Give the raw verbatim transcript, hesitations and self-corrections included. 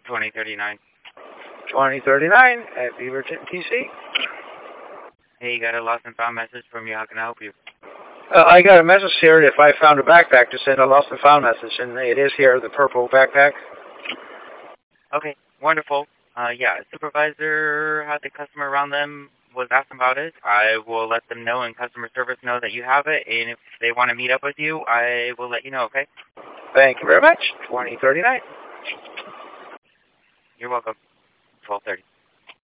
twenty thirty-nine. twenty thirty-nine at Beaverton, T C. Hey, you got a lost and found message from me. How can I help you? Uh, I got a message here if I found a backpack to send a lost and found message, and it is here, the purple backpack. Okay, wonderful. Uh, yeah, supervisor had the customer around them, was asking about it. I will let them know and customer service know that you have it, and if they want to meet up with you, I will let you know, okay? Thank you very much. twenty thirty-nine. You're welcome. twelve thirty.